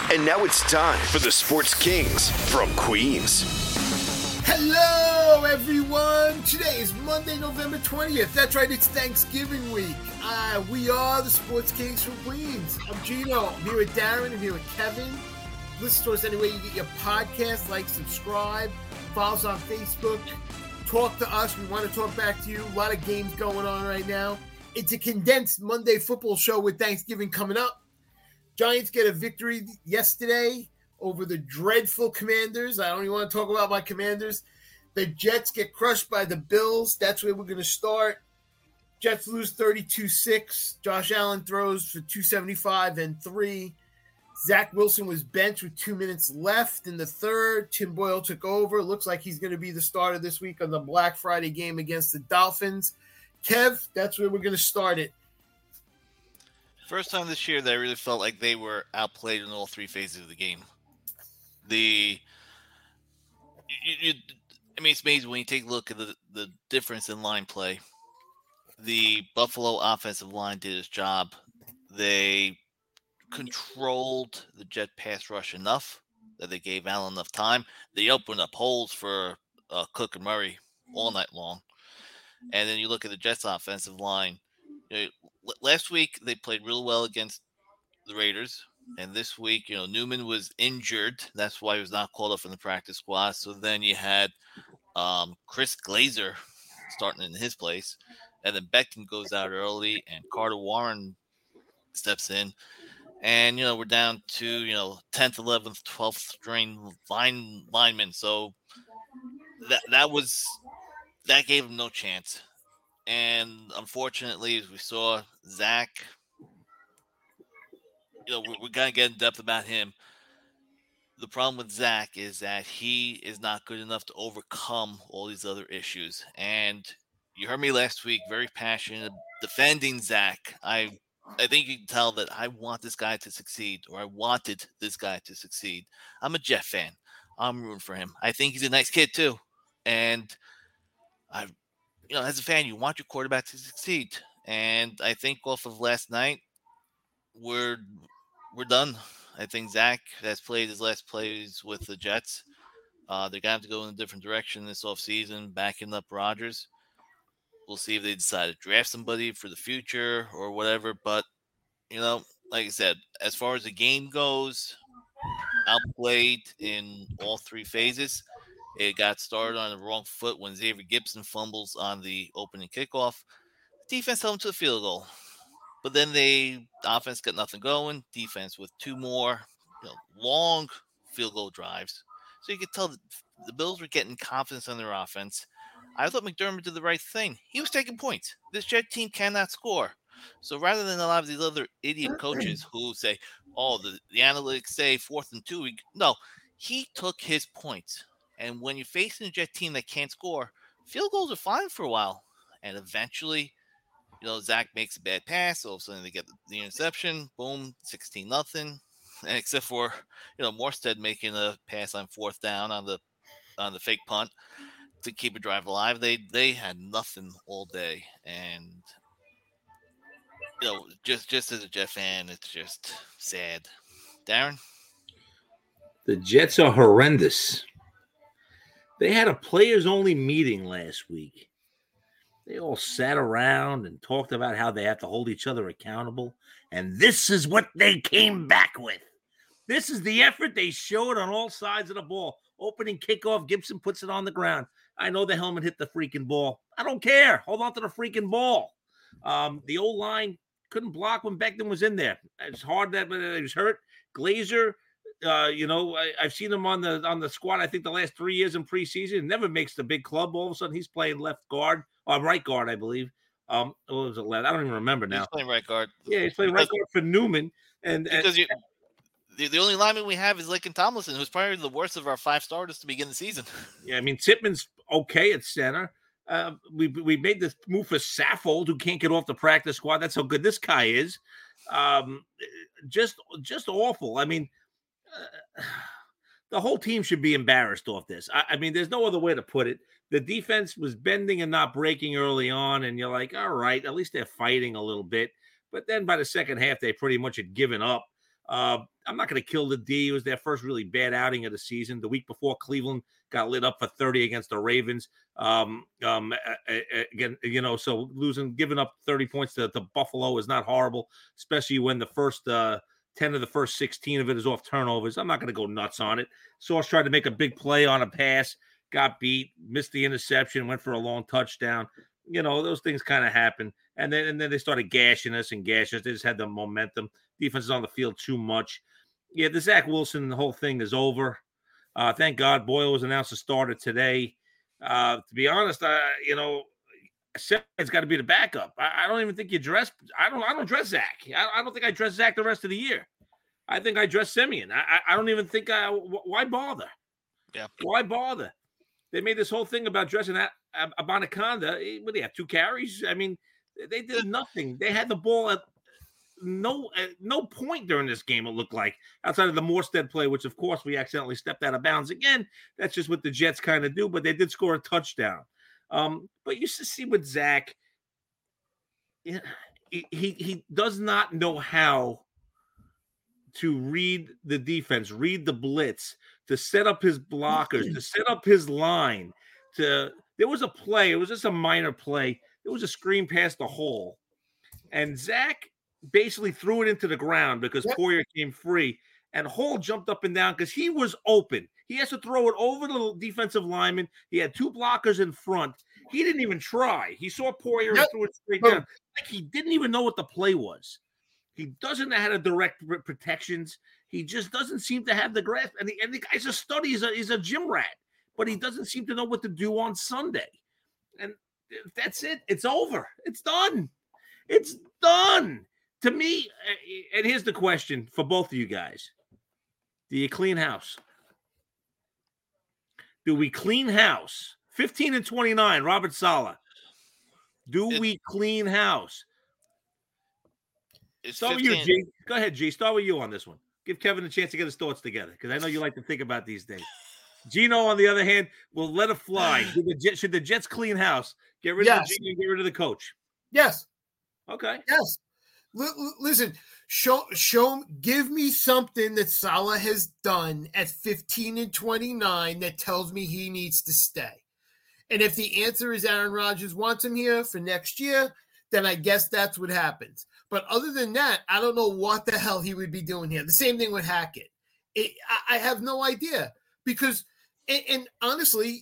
And now it's time for the Sports Kings from Queens. Hello, everyone. Today is Monday, November 20th. That's right, it's Thanksgiving week. We are the Sports Kings from Queens. I'm Gino. I'm here with Darren. I'm here with Kevin. Listen to us any way you get your podcast. Like, subscribe. Follow us on Facebook. Talk to us. We want to talk back to you. A lot of games going on right now. It's a condensed Monday football show with Thanksgiving coming up. Giants get a victory yesterday over the dreadful Commanders. I don't even want to talk about my Commanders. The Jets get crushed by the Bills. That's where we're going to start. Jets lose 32-6. Josh Allen throws for 275 and 3. Zach Wilson was benched with 2 minutes left in the third. Tim Boyle took over. Looks like he's going to be the starter this week on the Black Friday game against the Dolphins. Kev, that's where we're going to start it. First time this year that I really felt like they were outplayed in all three phases of the game. It's amazing when you take a look at the difference in line play. The Buffalo offensive line did its job. They controlled the Jet pass rush enough that they gave Allen enough time. They opened up holes for Cook and Murray all night long. And then you look at the Jets offensive line. Last week, they played real well against the Raiders. And this week, Newman was injured. That's why he was not called up in the practice squad. So then you had Chris Glazer starting in his place. And then Becton goes out early, and Carter Warren steps in. And, we're down to, 10th, 11th, 12th string linemen. So that gave him no chance. And unfortunately, as we saw, Zach, we're going to get in depth about him. The problem with Zach is that he is not good enough to overcome all these other issues. And you heard me last week, very passionate, defending Zach. I think you can tell that I want this guy to succeed, or I wanted this guy to succeed. I'm a Jet fan. I'm rooting for him. I think he's a nice kid, too. And as a fan, you want your quarterback to succeed. And I think off of last night, we're done. I think Zach has played his last plays with the Jets. They're going to have to go in a different direction this offseason, backing up Rodgers. We'll see if they decide to draft somebody for the future or whatever. But, like I said, as far as the game goes, outplayed in all three phases. It got started on the wrong foot when Xavier Gipson fumbles on the opening kickoff. Defense held him to the field goal. But then the offense got nothing going. Defense with two more long field goal drives. So you could tell that the Bills were getting confidence on their offense. I thought McDermott did the right thing. He was taking points. This Jet team cannot score. So rather than a lot of these other idiot coaches who say, the analytics say 4th and 2. No, he took his points. And when you're facing a Jet team that can't score, field goals are fine for a while. And eventually, Zach makes a bad pass. All of a sudden, they get the interception. Boom, 16-0. Except for, Morstead making a pass on 4th down on the fake punt to keep a drive alive. They had nothing all day. And, just as a Jet fan, it's just sad. Darren? The Jets are horrendous. They had a players-only meeting last week. They all sat around and talked about how they have to hold each other accountable. And this is what they came back with. This is the effort they showed on all sides of the ball. Opening kickoff, Gipson puts it on the ground. I know the helmet hit the freaking ball. I don't care. Hold on to the freaking ball. The O-line couldn't block when Becton was in there. It's hard that he was hurt. Glazer, I've seen him on the squad. I think the last 3 years in preseason, never makes the big club. All of a sudden, he's playing left guard or right guard, I believe. What was it? I don't even remember now. He's playing right guard. Yeah, he's playing right guard for Newman. The only lineman we have is Laken Tomlinson, who's probably the worst of our 5 starters to begin the season. Yeah, Tippmann's okay at center. We made this move for Saffold, who can't get off the practice squad. That's how good this guy is. Just awful. The whole team should be embarrassed off this. There's no other way to put it. The defense was bending and not breaking early on, and you're like, all right, at least they're fighting a little bit. But then by the second half, they pretty much had given up. I'm not going to kill the D. It was their first really bad outing of the season. The week before, Cleveland got lit up for 30 against the Ravens. Again, so giving up 30 points to Buffalo is not horrible, especially when the first 10 of the first 16 of it is off turnovers. I'm not going to go nuts on it. Sauce tried to make a big play on a pass, got beat, missed the interception, went for a long touchdown. Those things kind of happen. And then they started gashing us. They just had the momentum. Defense is on the field too much. Yeah, the Zach Wilson, the whole thing is over. Thank God Boyle was announced a starter today. To be honest, Simeon's got to be the backup. I don't even think you dress. I don't dress Zach. I don't think I dress Zach the rest of the year. I think I dress Simeon. I don't even think. Why bother? Yeah. Why bother? They made this whole thing about dressing Abanikanda. What do they have? 2 carries? I mean, they did nothing. They had the ball at no point during this game, it looked like, outside of the Morstead play, which, of course, we accidentally stepped out of bounds again. That's just what the Jets kind of do, but they did score a touchdown. But you see with Zach, he does not know how to read the defense, read the blitz, to set up his blockers, to set up his line. There was a play. It was just a minor play. It was a screen past the hole. And Zach basically threw it into the ground because Poyer came free. And Hall jumped up and down because he was open. He has to throw it over the defensive lineman. He had 2 blockers in front. He didn't even try. He saw Poyer and threw it straight down. Like, he didn't even know what the play was. He doesn't know how to direct protections. He just doesn't seem to have the grasp. And the guy's a study. He's a gym rat. But he doesn't seem to know what to do on Sunday. And that's it. It's over. It's done. It's done. To me, and here's the question for both of you guys. Do you clean house? Do we clean house? 15-29, Robert Saleh. Do we clean house? Start with you, G. Go ahead, G. Start with you on this one. Give Kevin a chance to get his thoughts together, because I know you like to think about these things. Gino, on the other hand, will let it fly. Should the Jets clean house? Get rid of the Gino and get rid of the coach. Yes. Okay. Yes. Listen, give me something that Saleh has done at 15-29 that tells me he needs to stay. And if the answer is Aaron Rodgers wants him here for next year, then I guess that's what happens. But other than that, I don't know what the hell he would be doing here. The same thing with Hackett. I have no idea because, and honestly,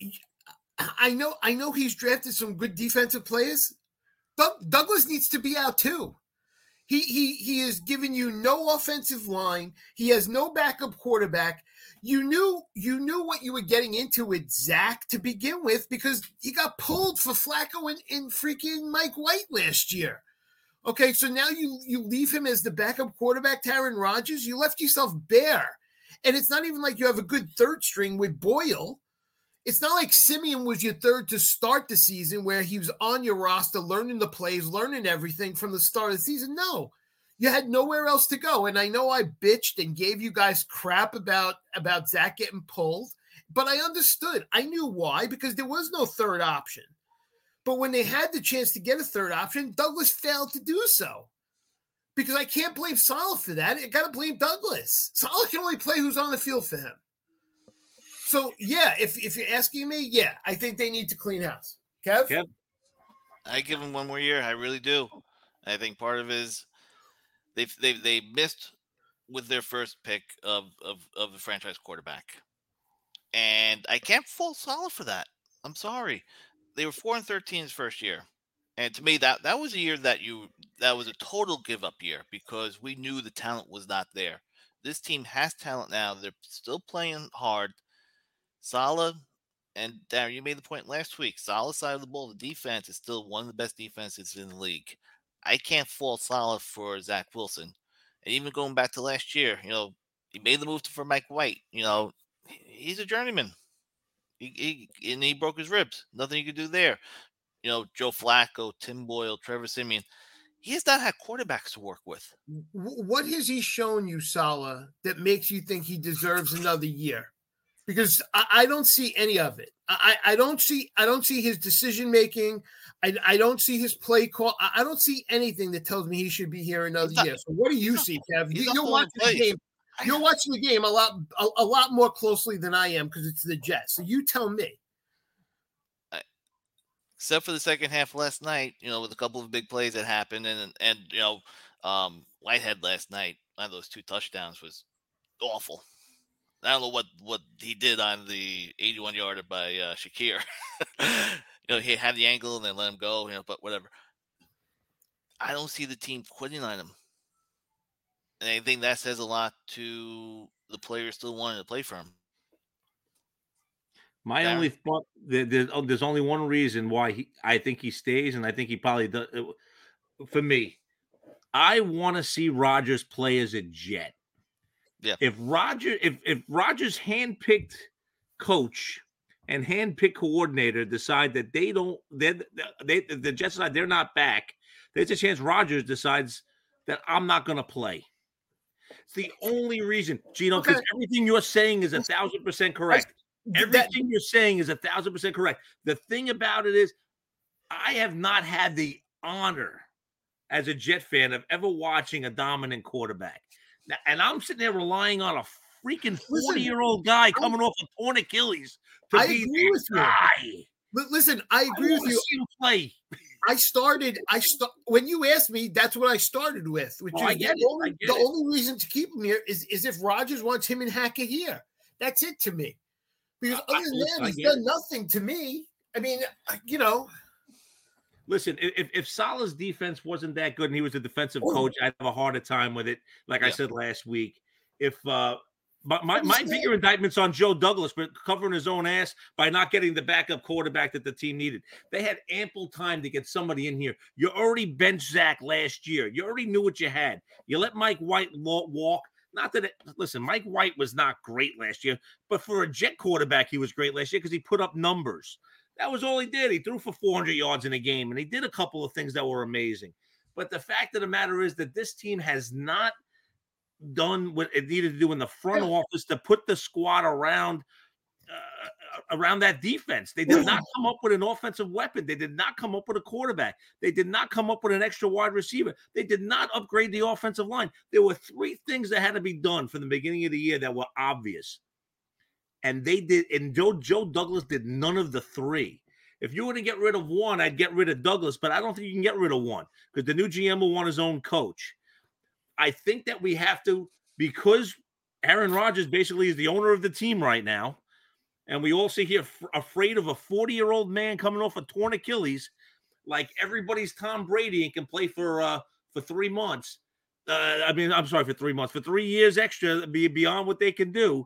I know he's drafted some good defensive players. Douglas needs to be out too. He has given you no offensive line. He has no backup quarterback. You knew what you were getting into with Zach to begin with because he got pulled for Flacco and freaking Mike White last year. Okay, so now you leave him as the backup quarterback to Aaron Rodgers. You left yourself bare. And it's not even like you have a good third string with Boyle. It's not like Simeon was your third to start the season where he was on your roster, learning the plays, learning everything from the start of the season. No, you had nowhere else to go. And I know I bitched and gave you guys crap about Zach getting pulled, but I understood. I knew why, because there was no third option. But when they had the chance to get a third option, Douglas failed to do so. Because I can't blame Saleh for that. I got to blame Douglas. Saleh can only play who's on the field for him. So, yeah, if you're asking me, yeah, I think they need to clean house. Kev? I give them one more year. I really do. I think part of it is they missed with their first pick of the franchise quarterback. And I can't fault Saleh for that. I'm sorry. They were 4-13 his first year. And to me, that was a year that was a total give-up year because we knew the talent was not there. This team has talent now. They're still playing hard. Saleh, and Darren, you made the point last week. Saleh's side of the ball, the defense is still one of the best defenses in the league. I can't fault Saleh for Zach Wilson. And even going back to last year, he made the move for Mike White. He's a journeyman. He broke his ribs. Nothing you could do there. Joe Flacco, Tim Boyle, Trevor Siemian. He has not had quarterbacks to work with. What has he shown you, Saleh, that makes you think he deserves another year? Because I don't see any of it. I don't see his decision making. I don't see his play call. I don't see anything that tells me he should be here another year. So what do you see, Kev? You're watching the game. You're watching the game a lot more closely than I am because it's the Jets. So you tell me. Except for the second half last night, with a couple of big plays that happened, and Whitehead last night on those 2 touchdowns was awful. I don't know what he did on the 81-yarder by Shakir. He had the angle and then let him go. But whatever. I don't see the team quitting on him, and I think that says a lot to the players still wanting to play for him. My only thought, there's only one reason why I think he stays, and I think he probably does. For me, I want to see Rodgers play as a Jet. Yeah. If Rodgers handpicked coach and handpicked coordinator decide that the Jets decide they're not back, there's a chance Rodgers decides that I'm not going to play. It's the only reason, Gino, because everything you're saying is 1,000% correct. Everything you're saying is 1,000% correct. The thing about it is, I have not had the honor as a Jet fan of ever watching a dominant quarterback. Now, and I'm sitting there relying on a freaking 40-year-old guy coming off a torn Achilles to be the guy. Listen, I agree with you. See him play. When you asked me, that's what I started with, which is the only reason to keep him here is if Rodgers wants him and Hackett here. That's it to me. Because other than that, he's done nothing to me. I mean, Listen, if Salah's defense wasn't that good and he was a defensive coach, I'd have a harder time with it. Like I said last week, if my bigger indictment's on Joe Douglas for covering his own ass by not getting the backup quarterback that the team needed. They had ample time to get somebody in here. You already benched Zach last year. You already knew what you had. You let Mike White walk. Not that listen, Mike White was not great last year, but for a Jet quarterback, he was great last year because he put up numbers. That was all he did. He threw for 400 yards in a game, and he did a couple of things that were amazing. But the fact of the matter is that this team has not done what it needed to do in the front office to put the squad around that defense. They did not come up with an offensive weapon. They did not come up with a quarterback. They did not come up with an extra wide receiver. They did not upgrade the offensive line. There were 3 things that had to be done from the beginning of the year that were obvious. And they did, and Joe Douglas did none of the 3. If you were to get rid of one, I'd get rid of Douglas, but I don't think you can get rid of one because the new GM will want his own coach. I think that we have to, because Aaron Rodgers basically is the owner of the team right now, and we all sit here afraid of a 40-year-old man coming off a torn Achilles, like everybody's Tom Brady and can play for 3 months. For 3 months, for 3 years extra, beyond what they can do.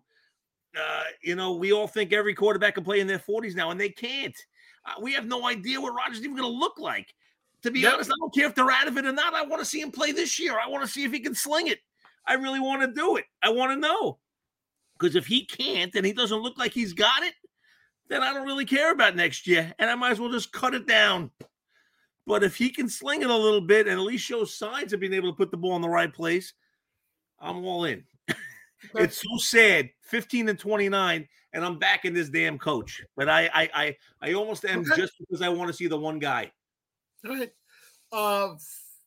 We all think every quarterback can play in their 40s now, and they can't. We have no idea what Rodgers is even going to look like. To be honest, I don't care if they're out of it or not. I want to see him play this year. I want to see if he can sling it. I really want to do it. I want to know. Because if he can't and he doesn't look like he's got it, then I don't really care about next year. And I might as well just cut it down. But if he can sling it a little bit and at least show signs of being able to put the ball in the right place, I'm all in. It's so sad. 15-29, and I'm backing this damn coach. But I almost am just because I want to see the one guy. All right.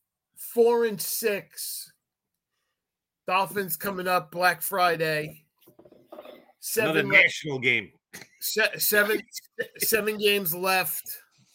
4-6. Dolphins coming up Black Friday. Another national game. 7 games left.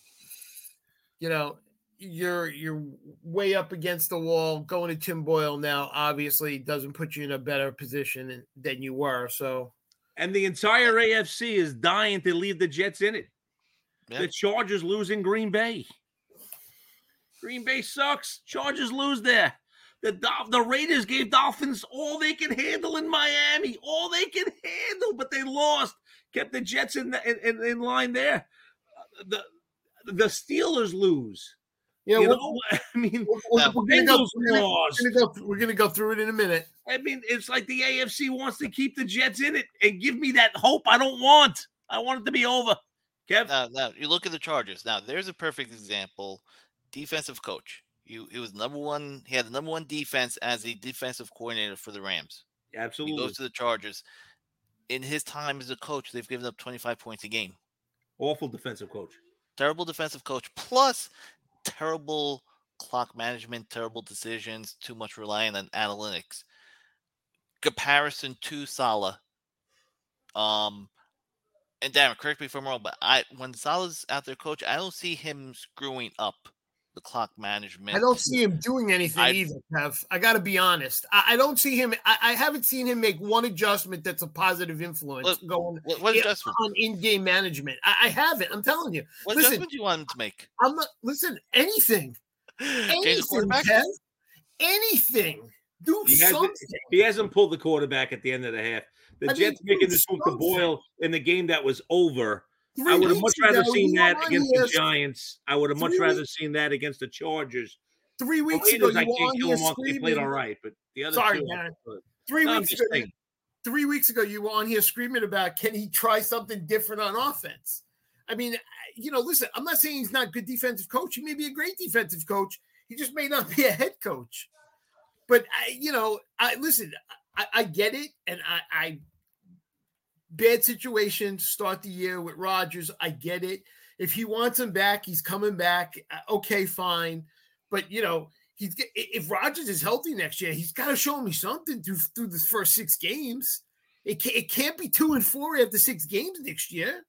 You're way up against the wall. Going to Tim Boyle now obviously doesn't put you in a better position than you were. And the entire AFC is dying to leave the Jets in it. Yep. The Chargers lose in Green Bay. Green Bay sucks. Chargers lose there. The Raiders gave Dolphins all they can handle in Miami. All they can handle, but they lost. Kept the Jets in line there. The Steelers lose. Yeah, we're going to go through it in a minute. I mean, it's like the AFC wants to keep the Jets in it and give me that hope I don't want. I want it to be over. Kev? Now you look at the Chargers. Now, there's a perfect example. Defensive coach. He was number one. He had the number 1 defense as the defensive coordinator for the Rams. Absolutely. He goes to the Chargers. In his time as a coach, they've given up 25 points a game. Awful defensive coach. Terrible defensive coach. Plus terrible clock management, terrible decisions, too much relying on analytics. comparison to Salah. And Darren, correct me if I'm wrong, but when Salah's out there, coach, I don't see him screwing up the clock management. I don't see him doing anything either, Kev. I got to be honest. I don't see him. I haven't seen him make one adjustment that's a positive influence what adjustment? On in-game management. I haven't. I'm telling you. What adjustment do you want him to make? I'm not. Listen, anything. Anything, Kev. Anything. Do something. He hasn't pulled the quarterback at the end of the half. The Jets making this move to Boyle in the game that was over. I would have much rather seen that against the Giants. I would have much rather seen that against the Chargers. 3 weeks ago, you were on here screaming. They played all right, but the other Sorry, two. Darren. 3 weeks ago, you were on here screaming about, can he try something different on offense? I mean, listen, I'm not saying he's not a good defensive coach. He may be a great defensive coach. He just may not be a head coach. But, listen, I get it, and I bad situation, start the year with Rodgers. I get it. If he wants him back, he's coming back. Okay, fine. But, if Rodgers is healthy next year, he's got to show me something through the first 6 games. It can't be 2-4 after 6 games next year.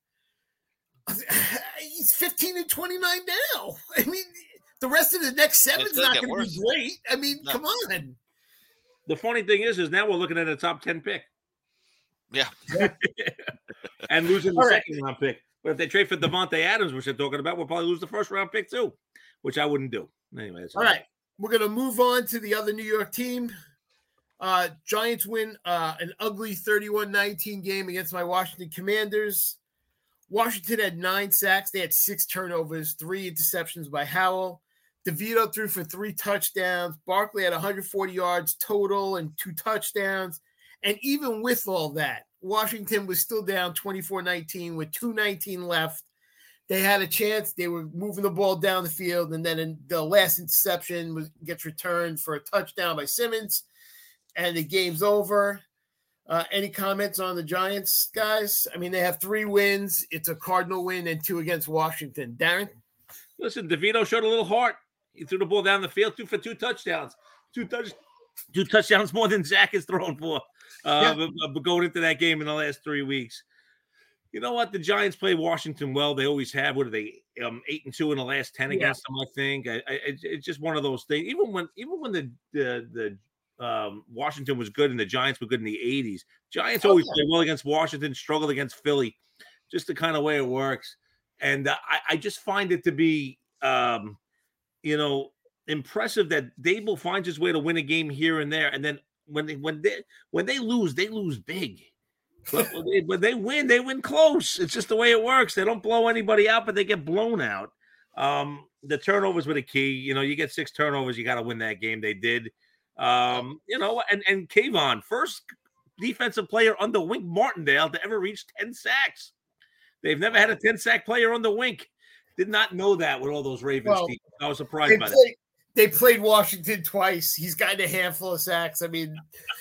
He's 15-29 now. I mean, the rest of the next 7 is not going to be great. I mean, come on. The funny thing is now we're looking at a top 10 pick. Yeah. And losing the second round pick. But if they trade for Devontae Adams, which they're talking about, we'll probably lose the first round pick too, which I wouldn't do. Anyway. All right. We're going to move on to the other New York team. Giants win an ugly 31-19 game against my Washington Commanders. Washington had 9 sacks. They had 6 turnovers, 3 interceptions by Howell. DeVito threw for 3 touchdowns. Barkley had 140 yards total and 2 touchdowns. And even with all that, Washington was still down 24-19 with 2:19 left. They had a chance. They were moving the ball down the field, and then the last interception gets returned for a touchdown by Simmons, and the game's over. Any comments on the Giants, guys? I mean, they have 3 wins. It's a Cardinal win and 2 against Washington. Darren? Listen, DeVito showed a little heart. He threw the ball down the field, 2 for 2 touchdowns. 2 touchdowns more than Zach has thrown for. But going into that game in the last 3 weeks. You know what? The Giants play Washington well. They always have. What are they? 8-2 in the last 10 against them, I think. It's just one of those things. Even when the Washington was good and the Giants were good in the 80s, Giants always play well against Washington, struggled against Philly. Just the kind of way it works. And I just find it to be, impressive that Dable finds his way to win a game here and there. And then when they lose, they lose big. But when they win close. It's just the way it works. They don't blow anybody out, but they get blown out. The turnovers were the key. You get 6 turnovers, you got to win that game. They did. And Kayvon, first defensive player under Wink Martindale to ever reach 10 sacks. They've never had a 10-sack player under Wink. Did not know that with all those Ravens teams. I was surprised by that. They played Washington twice. He's gotten a handful of sacks. I mean,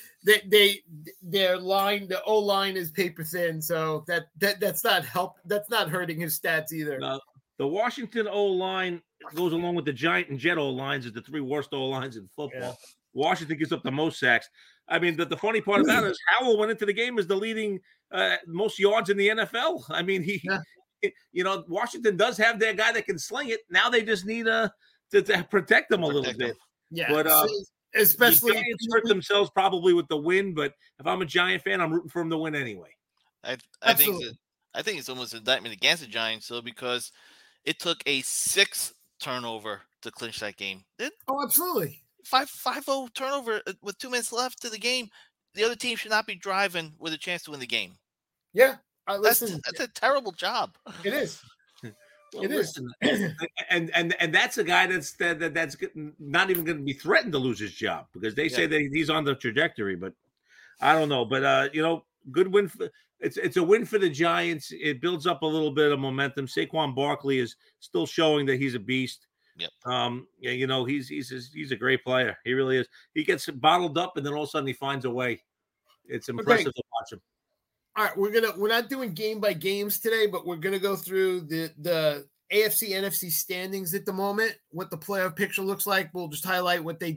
their line, the O-line is paper thin, so that's not help. That's not hurting his stats either. No, the Washington O-line goes along with the Giant and Jet O-lines as the 3 worst O-lines in football. Yeah. Washington gives up the most sacks. I mean, the funny part about it is Howell went into the game as the leading most yards in the NFL. I mean, Washington does have their guy that can sling it. Now they just need to protect them a little bit. Yeah, but especially the Giants hurt themselves probably with the win. But if I'm a Giant fan, I'm rooting for them to win anyway. I think it's almost an indictment against the Giants, though, because it took a 6th turnover to clinch that game. Absolutely. 5-0 turnover with 2 minutes left to the game. The other team should not be driving with a chance to win the game. Yeah, that's a terrible job. It is. Well, it is, and that's a guy that's not even going to be threatened to lose his job because they say that he's on the trajectory. But I don't know. But good win. It's a win for the Giants. It builds up a little bit of momentum. Saquon Barkley is still showing that he's a beast. Yep. He's a great player. He really is. He gets bottled up, and then all of a sudden he finds a way. It's impressive to watch him. All right, we're not doing game by games today, but we're gonna go through the AFC NFC standings at the moment, what the playoff picture looks like. We'll just highlight what they did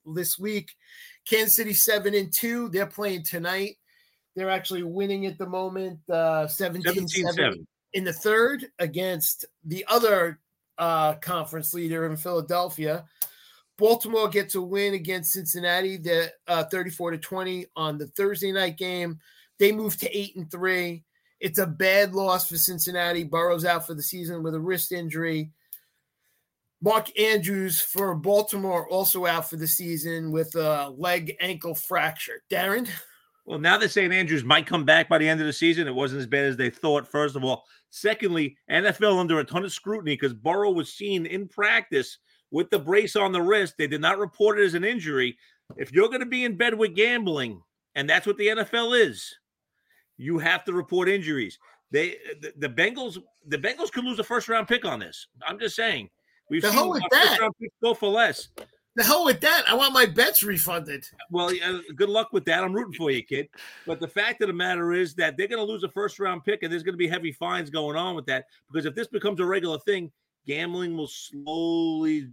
this week. Kansas City 7-2. They're playing tonight. They're actually winning at the moment, 17-7 in the third against the other conference leader in Philadelphia. Baltimore gets a win against Cincinnati, 34-20 on the Thursday night game. They move to 8-3. It's a bad loss for Cincinnati. Burrow's out for the season with a wrist injury. Mark Andrews for Baltimore also out for the season with a leg ankle fracture. Darren? Well, now they're saying Andrews might come back by the end of the season. It wasn't as bad as they thought, first of all. Secondly, NFL under a ton of scrutiny because Burrow was seen in practice with the brace on the wrist. They did not report it as an injury. If you're going to be in bed with gambling, and that's what the NFL is, you have to report injuries. The Bengals could lose a first-round pick on this. I'm just saying. We've the seen hell with that. First-round picks go for less. The hell with that. I want my bets refunded. Well, good luck with that. I'm rooting for you, kid. But the fact of the matter is that they're going to lose a first-round pick, and there's going to be heavy fines going on with that. Because if this becomes a regular thing, gambling will slowly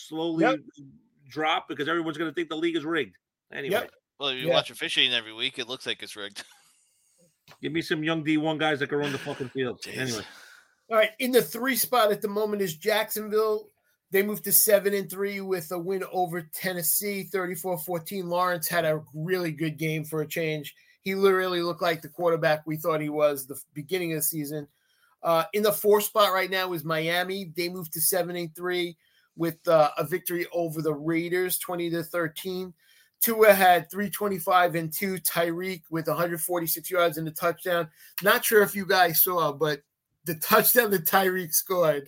drop because everyone's going to think the league is rigged. Anyway. Yep. Well, if you watch officiating every week, it looks like it's rigged. Give me some young D1 guys that can run the fucking field. Jeez. Anyway. All right. In the 3 spot at the moment is Jacksonville. They moved to 7-3 with a win over Tennessee, 34-14. Lawrence had a really good game for a change. He literally looked like the quarterback we thought he was the beginning of the season. In the 4 spot right now is Miami. They moved to 7-3 with a victory over the Raiders, 20-13. Tua had 325 and 2. Tyreek with 146 yards and a touchdown. Not sure if you guys saw, but the touchdown that Tyreek scored,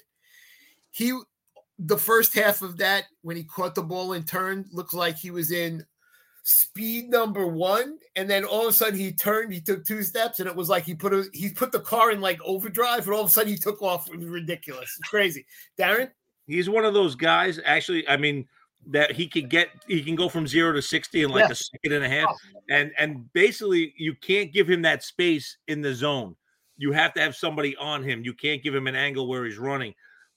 the first half of that, when he caught the ball and turned, looked like he was in speed number 1. And then all of a sudden he turned, he took 2 steps, and it was like he put the car in like overdrive, and all of a sudden he took off. It was ridiculous. It's crazy. Darren? He's one of those guys, actually, I mean, that he can go from 0 to 60 in like a second and a half. And basically you can't give him that space in the zone. You have to have somebody on him. You can't give him an angle where he's running.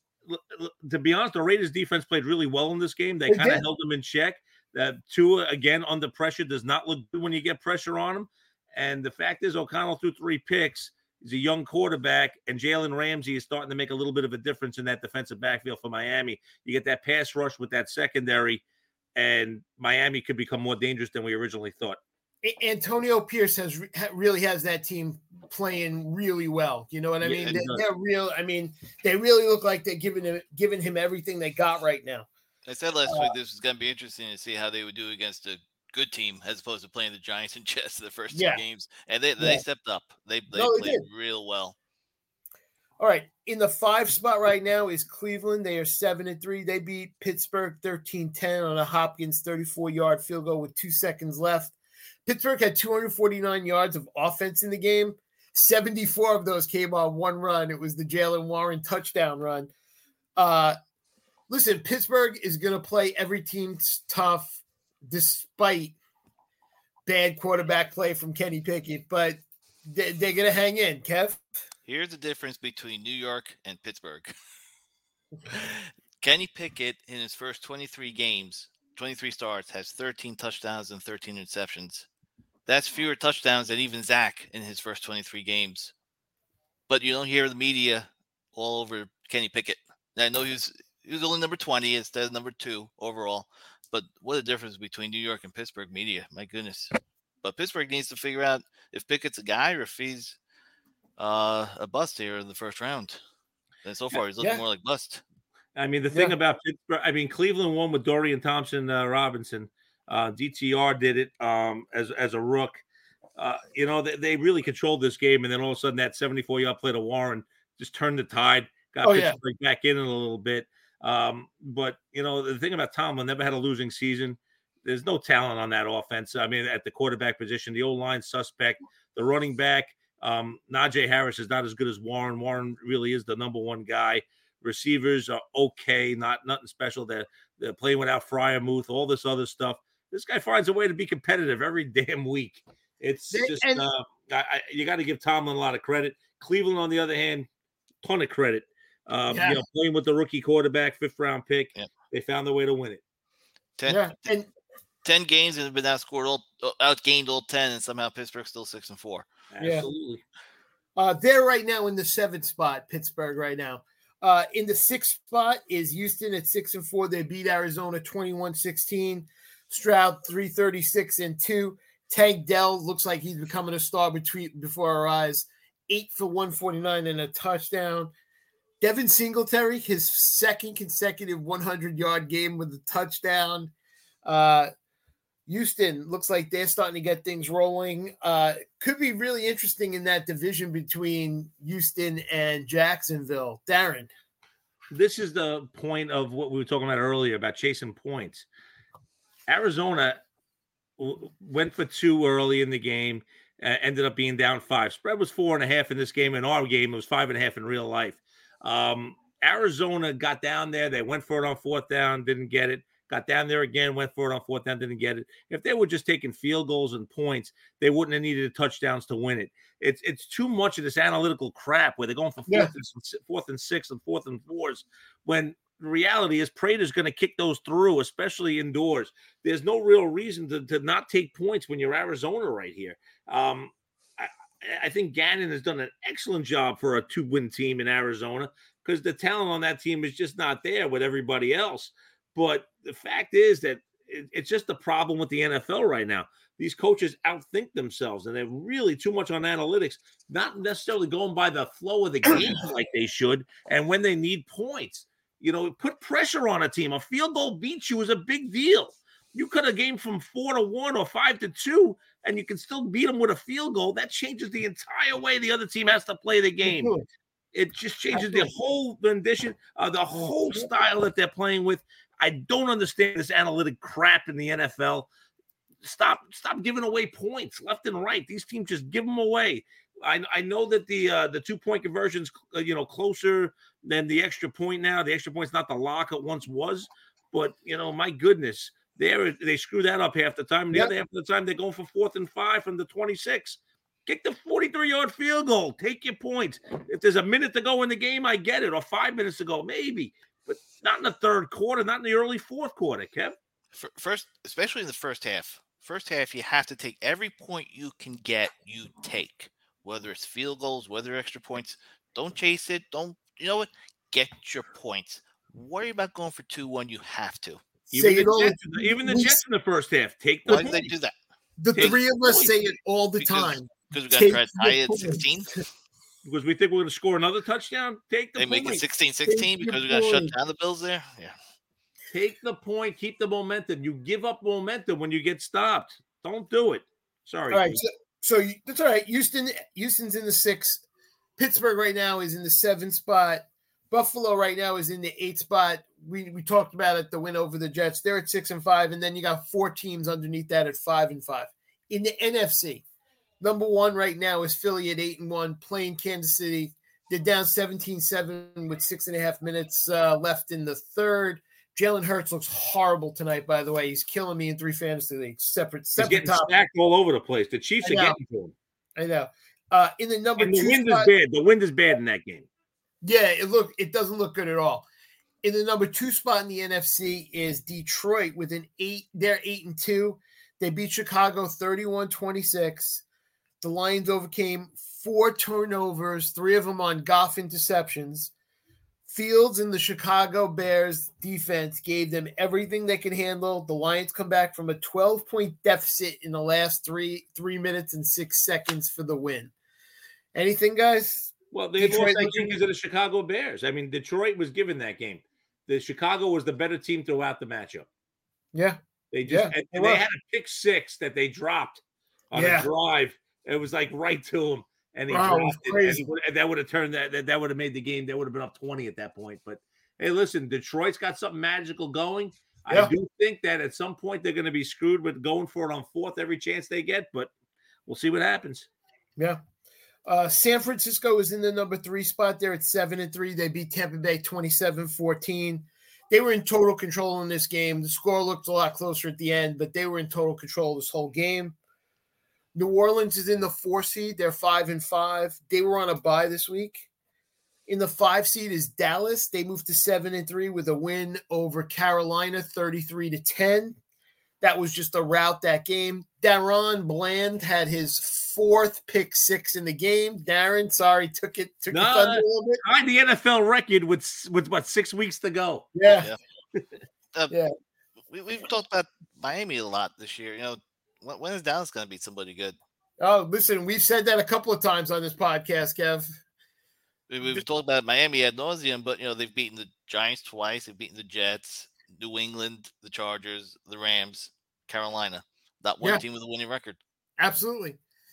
To be honest, the Raiders defense played really well in this game. They kind of held them in check. Tua, again, under pressure, does not look good when you get pressure on him. And the fact is, O'Connell threw 3 picks. He's a young quarterback, and Jalen Ramsey is starting to make a little bit of a difference in that defensive backfield for Miami. You get that pass rush with that secondary, and Miami could become more dangerous than we originally thought. Antonio Pierce really has that team playing really well. You know what I mean? They're real. I mean, they really look like they're giving him everything they got right now. I said last week this was going to be interesting to see how they would do against a good team as opposed to playing the Giants and Jets the first 2 games. And they stepped up. They played real well. All right. In the 5 spot right now is Cleveland. They are 7-3. They beat Pittsburgh 13-10 on a Hopkins 34-yard field goal with 2 seconds left. Pittsburgh had 249 yards of offense in the game. 74 of those came on 1 run. It was the Jalen Warren touchdown run. Listen, Pittsburgh is going to play every team tough despite bad quarterback play from Kenny Pickett, but they're going to hang in. Kev? Here's the difference between New York and Pittsburgh. Kenny Pickett, in his first 23 starts, has 13 touchdowns and 13 interceptions. That's fewer touchdowns than even Zach in his first 23 games. But you don't hear the media all over Kenny Pickett. And I know he was only number 20 instead of number 2 overall. But what a difference between New York and Pittsburgh media. My goodness. But Pittsburgh needs to figure out if Pickett's a guy or if he's a bust here in the first round. And so far, he's looking more like bust. I mean, the thing about Pittsburgh, Cleveland won with Dorian Thompson-Robinson. DTR did it as a rook. They really controlled this game, and then all of a sudden that 74-yard play to Warren just turned the tide, got Pittsburgh back in it a little bit. But the thing about Tomlin, never had a losing season. There's no talent on that offense. I mean, at the quarterback position, the O-line suspect, the running back, Najee Harris is not as good as Warren. Warren really is the number 1 guy. Receivers are okay, nothing special. They're playing without Freiermuth, all this other stuff. This guy finds a way to be competitive every damn week. It's just you got to give Tomlin a lot of credit. Cleveland, on the other hand, ton of credit. Playing with the rookie quarterback, 5th round pick, they found a way to win it. And 10 games and have been outgained all 10, and somehow Pittsburgh's still 6-4. Absolutely. They're right now in the 7th spot, Pittsburgh right now. In the 6th spot is Houston at 6-4. They beat Arizona 21-16. Stroud 336-2. Tank Dell looks like he's becoming a star before our eyes. 8 for 149 and a touchdown. Devin Singletary, his second consecutive 100-yard game with a touchdown. Houston looks like they're starting to get things rolling. Could be really interesting in that division between Houston and Jacksonville. Darren. This is the point of what we were talking about earlier about chasing points. Arizona went for 2 early in the game, ended up being down 5. Spread was 4.5 in this game. In our game, it was 5.5 in real life. Arizona got down there. They went for it on 4th down, didn't get it. Got down there again, went for it on 4th down, didn't get it. If they were just taking field goals and points, they wouldn't have needed touchdowns to win it. It's too much of this analytical crap where they're going for 4th and 6 and 4th and 4s when the reality is Prater's going to kick those through, especially indoors. There's no real reason to not take points when you're Arizona right here. I think Gannon has done an excellent job for a 2-win team in Arizona because the talent on that team is just not there with everybody else. But the fact is that it's just the problem with the NFL right now. These coaches outthink themselves, and they're really too much on analytics, not necessarily going by the flow of the game like they should, and when they need points. Put pressure on a team. A field goal beats you is a big deal. You could have game from 4-1 or 5-2, and you can still beat them with a field goal. That changes the entire way the other team has to play the game. It just changes the whole rendition, the whole style that they're playing with. I don't understand this analytic crap in the NFL. Stop giving away points left and right. These teams just give them away. I know that the 2-point conversion's closer than the extra point now. The extra point's not the lock it once was, but my goodness, they screw that up half the time. And the other half of the time they're going for 4th and 5 from the 26. Kick the 43-yard field goal. Take your points. If there's a minute to go in the game, I get it, or 5 minutes to go, maybe, but not in the 3rd quarter, not in the early 4th quarter, Kev. First, especially in the first half. First half, you have to take every point you can get. You take. Whether it's field goals, whether extra points, don't chase it. Get your points. Worry about going for 2-1. You have to. Even the Jets in the first half take the. Why do they do that? The three of us say it all the time. Because we got to try to tie it at 16. Because we think we're going to score another touchdown. Take the point. They make it 16-16 because we got to shut down the Bills there. Yeah. Take the point. Keep the momentum. You give up momentum when you get stopped. Don't do it. Sorry. All right. So that's all right. Houston's in the 6th. Pittsburgh right now is in the 7th spot. Buffalo right now is in the 8th spot. We talked about it, the win over the Jets. They're at 6-5, and then you got 4 teams underneath that at 5-5. In the NFC, number 1 right now is Philly at 8-1, playing Kansas City. They're down 17-7 with 6.5 minutes left in the 3rd. Jalen Hurts looks horrible tonight, by the way. He's killing me in 3 fantasy leagues. Separate He's getting stacked all over the place. The Chiefs are getting to him. I know. In the number 2 the wind is bad. The wind is bad in that game. Yeah, it doesn't look good at all. In the number 2 spot in the NFC is Detroit with an 8. They're 8-2. They beat Chicago 31-26. The Lions overcame 4 turnovers, 3 of them on Goff interceptions. Fields and the Chicago Bears defense gave them everything they could handle. The Lions come back from a 12-point deficit in the last 3 minutes and 6 seconds for the win. Anything, guys? Well, they lost that game because of the Chicago Bears. I mean, Detroit was given that game. The Chicago was the better team throughout the matchup. Yeah. They just and they had a pick 6 that they dropped on a drive. It was like right to him. And he dropped it, and that would have turned that would have made the game. They would have been up 20 at that point. But hey, listen, Detroit's got something magical going. Yeah. I do think that at some point they're going to be screwed with going for it on 4th every chance they get, but we'll see what happens. Yeah. San Francisco is in the number 3 spot. They're at 7-3. They beat Tampa Bay 27-14. They were in total control in this game. The score looked a lot closer at the end, but they were in total control this whole game. New Orleans is in the 4 seed. They're 5-5. They were on a bye this week. In the 5 seed is Dallas. They moved to 7-3 with a win over Carolina, 33-10. that was just a rout that game. Darron Bland had his 4th pick 6 in the game. Darren, sorry, took it thunder a little bit. Tied the NFL record with what 6 weeks to go. Yeah. Yeah. We've talked about Miami a lot this year. You know, when is Dallas going to beat somebody good? Oh, listen, we've said that a couple of times on this podcast, Kev. We've talked about Miami ad nauseum, but, you know, they've beaten the Giants twice. They've beaten the Jets, New England, the Chargers, the Rams, Carolina. Not one team with a winning record. Absolutely.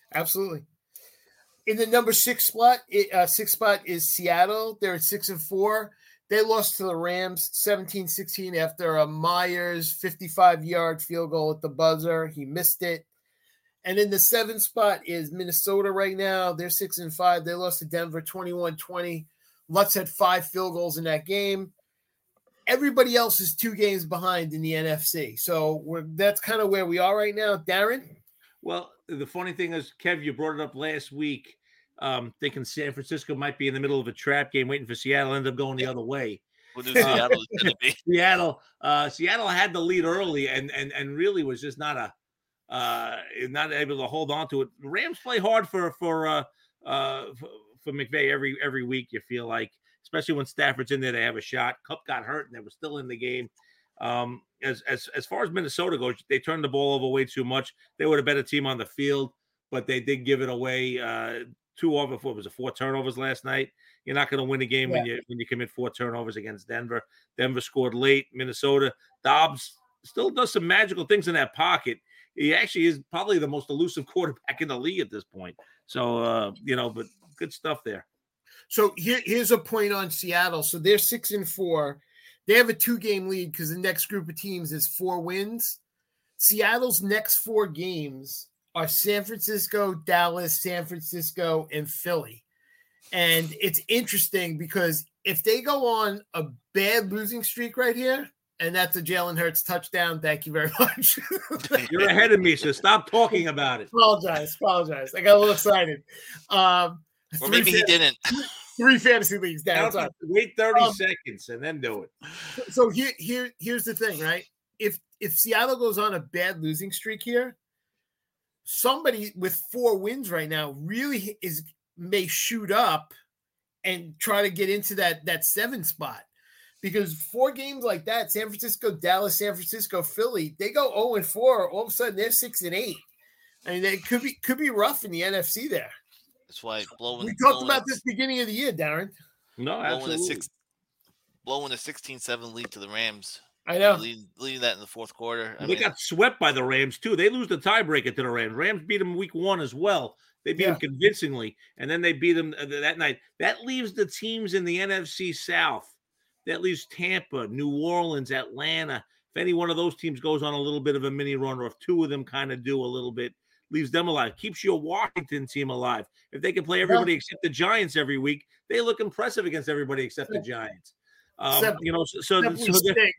In the number 6 spot, is Seattle. They're at 6-4. They lost to the Rams 17-16 after a Myers 55-yard field goal at the buzzer. He missed it. And in the 7th spot is Minnesota right now. They're 6-5. They lost to Denver 21-20. Lutz had 5 field goals in that game. Everybody else is 2 games behind in the NFC. So that's kind of where we are right now. Darren? Well, the funny thing is, Kev, you brought it up last week, thinking San Francisco might be in the middle of a trap game waiting for Seattle, ended up going the other way. What is Seattle going to be? Seattle had the lead early and really was just not able to hold on to it. The Rams play hard for McVay every week. You feel like, especially when Stafford's in there, they have a shot. Kupp got hurt and they were still in the game. As far as Minnesota goes, they turned the ball over way too much. They were a better team on the field, but they did give it away. 4 turnovers last night. You're not going to win a game when you commit 4 turnovers against Denver. Denver scored late. Minnesota, Dobbs still does some magical things in that pocket. He actually is probably the most elusive quarterback in the league at this point. So, but good stuff there. So here's a point on Seattle. So they're 6-4. They have a 2-game lead because the next group of teams is 4 wins. Seattle's next 4 games are San Francisco, Dallas, San Francisco, and Philly. And it's interesting because if they go on a bad losing streak right here, and that's a Jalen Hurts touchdown, thank you very much. You're ahead of me, so stop talking about it. Apologize. I got a little excited. Or maybe he didn't. 3 fantasy leagues down. Wait 30 seconds and then do it. So here's the thing, right? If Seattle goes on a bad losing streak here, somebody with 4 wins right now really may shoot up and try to get into that 7 spot. Because 4 games like that, San Francisco, Dallas, San Francisco, Philly, they go 0-4. All of a sudden, they're 6-8. I mean, it could be rough in the NFC there. That's why we talked about this beginning of the year, Darren. No, absolutely. Blowing a 16-7 lead to the Rams. I know. Leading that in the 4th quarter. They got swept by the Rams, too. They lose the tiebreaker to the Rams. Rams beat them week 1 as well. They beat them convincingly, and then they beat them that night. That leaves the teams in the NFC South. That leaves Tampa, New Orleans, Atlanta. If any one of those teams goes on a little bit of a mini run, or if 2 of them kind of do a little bit, leaves them alive. Keeps your Washington team alive. If they can play everybody except the Giants every week, they look impressive against everybody except the Giants. And obviously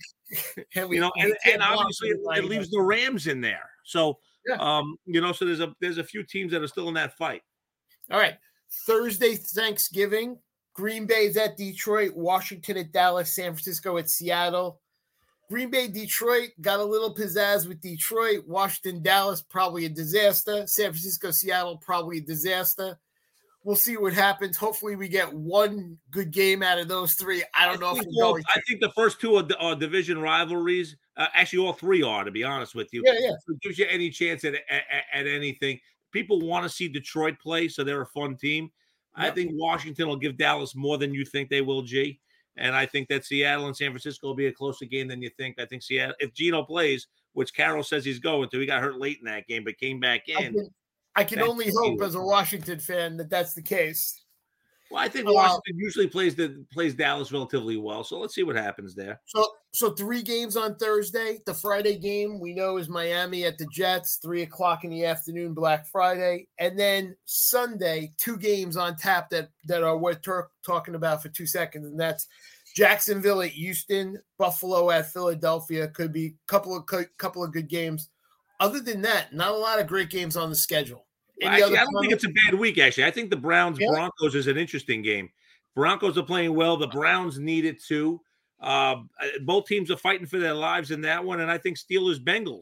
it leaves the Rams in there. So, so there's a few teams that are still in that fight. All right. Thursday, Thanksgiving. Green Bay's at Detroit, Washington at Dallas, San Francisco at Seattle. Green Bay, Detroit got a little pizzazz with Detroit. Washington, Dallas, probably a disaster. San Francisco, Seattle, probably a disaster. We'll see what happens. Hopefully we get 1 good game out of those 3. I think the first 2 are division rivalries. Actually, all 3 are, to be honest with you. Yeah. So it gives you any chance at anything. People want to see Detroit play, so they're a fun team. I think Washington will give Dallas more than you think they will, G. And I think that Seattle and San Francisco will be a closer game than you think. I think Seattle, if Geno plays, which Carroll says he's going to, he got hurt late in that game, but came back in. I can only hope as a Washington fan that that's the case. Well, I think Washington usually plays Dallas relatively well. So let's see what happens there. So 3 games on Thursday. The Friday game we know is Miami at the Jets, 3:00 in the afternoon, Black Friday. And then Sunday, 2 games on tap that are worth talking about for 2 seconds. And that's Jacksonville at Houston, Buffalo at Philadelphia. Could be a couple of good games. Other than that, not a lot of great games on the schedule. Well, actually, I don't think it's a bad week, actually. I think the Browns-Broncos is an interesting game. Broncos are playing well. The Browns need it, too. Both teams are fighting for their lives in that one, and I think Steelers-Bengals.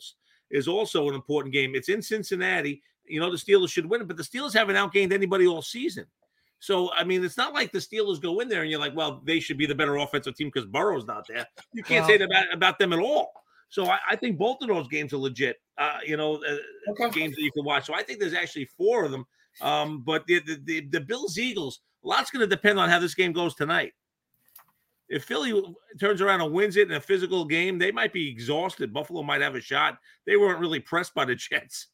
is also an important game. It's in Cincinnati. The Steelers should win it, but the Steelers haven't outgained anybody all season. So, I mean, it's not like the Steelers go in there and you're like, well, they should be the better offensive team because Burrow's not there. You can't say that about them at all. So I think both of those games are legit, games that you can watch. So I think there's actually 4 of them. But the Bills-Eagles, a lot's going to depend on how this game goes tonight. If Philly turns around and wins it in a physical game, they might be exhausted. Buffalo might have a shot. They weren't really pressed by the Jets,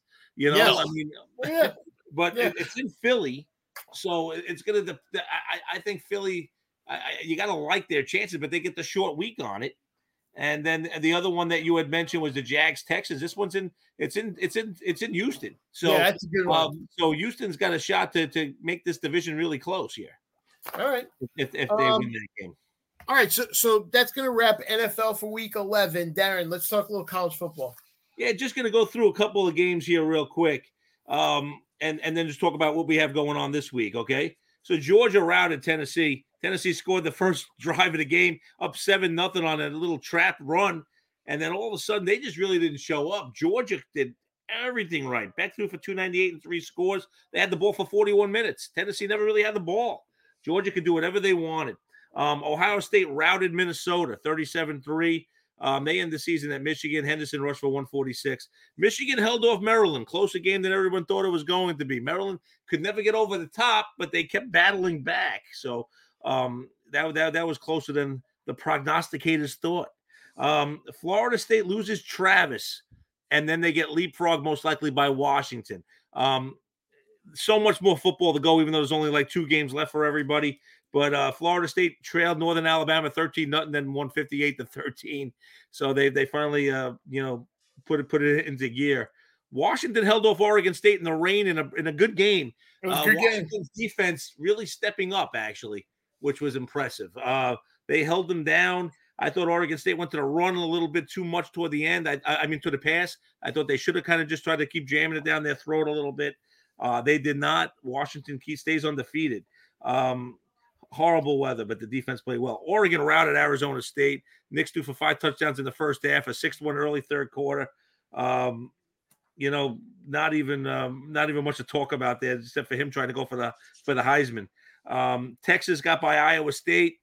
but it's in Philly. So it's going to – I think Philly you got to like their chances, but they get the short week on it. And then the other one that you had mentioned was the Jags-Texans. This one's in Houston. So that's a good one. So Houston's got a shot to make this division really close here. All right. If they win that game. All right, so that's going to wrap NFL for Week 11. Darren, let's talk a little college football. Yeah, just going to go through a couple of games here real quick, and then just talk about what we have going on this week, okay? So Georgia routed Tennessee. Tennessee scored the first drive of the game, up 7-0 on a little trap run, and then all of a sudden they just really didn't show up. Georgia did everything right. Beck threw for 298 and 3 scores. They had the ball for 41 minutes. Tennessee never really had the ball. Georgia could do whatever they wanted. Ohio State routed Minnesota 37-3. They end the season at Michigan. Henderson rushed for 146. Michigan held off Maryland. Closer game than everyone thought it was going to be. Maryland could never get over the top, but they kept battling back. So that was closer than the prognosticators thought. Florida State loses Travis, and then they get leapfrogged most likely by Washington. So much more football to go, even though there's only like 2 games left for everybody. But Florida State trailed Northern Alabama 13-0, then won 58-13. So they finally put it into gear. Washington held off Oregon State in the rain in a good game. It was a good Washington's defense really stepping up, actually, which was impressive. They held them down. I thought Oregon State went to the run a little bit too much toward the end. I mean, to the pass. I thought they should have kind of just tried to keep jamming it down their throat a little bit. They did not. Washington stays undefeated. Horrible weather, but the defense played well. Oregon routed Arizona State. Nix threw for 5 touchdowns in the first half, a 6th one early third quarter. Not even much to talk about there, except for him trying to go for the Heisman. Texas got by Iowa State.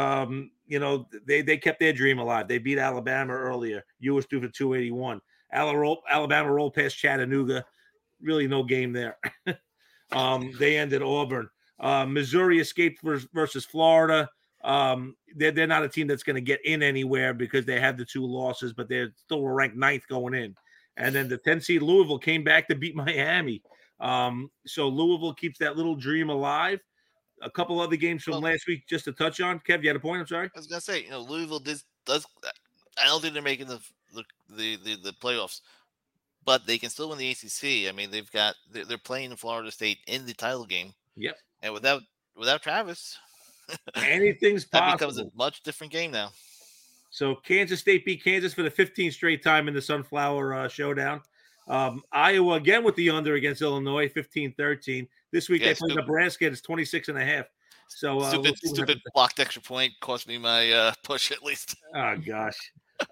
They kept their dream alive. They beat Alabama earlier. Ewers threw for 281. Alabama rolled past Chattanooga. Really no game there. They ended Auburn. Missouri escaped versus Florida. They're not a team that's going to get in anywhere because they had the 2 losses, but they're still ranked 9th going in. And then the 10 seed Louisville came back to beat Miami. So Louisville keeps that little dream alive. A couple other games from last week just to touch on. Kev, you had a point? I'm sorry. I was gonna say, Louisville does. I don't think they're making the playoffs, but they can still win the ACC. I mean, they're playing Florida State in the title game. Yep. And without Travis, anything's possible. That becomes a much different game now. So Kansas State beat Kansas for the 15th straight time in the Sunflower Showdown. Iowa again with the under against Illinois, 15-13. This week they play Nebraska. It's 26.5. So stupid blocked extra point cost me my push at least. Oh gosh.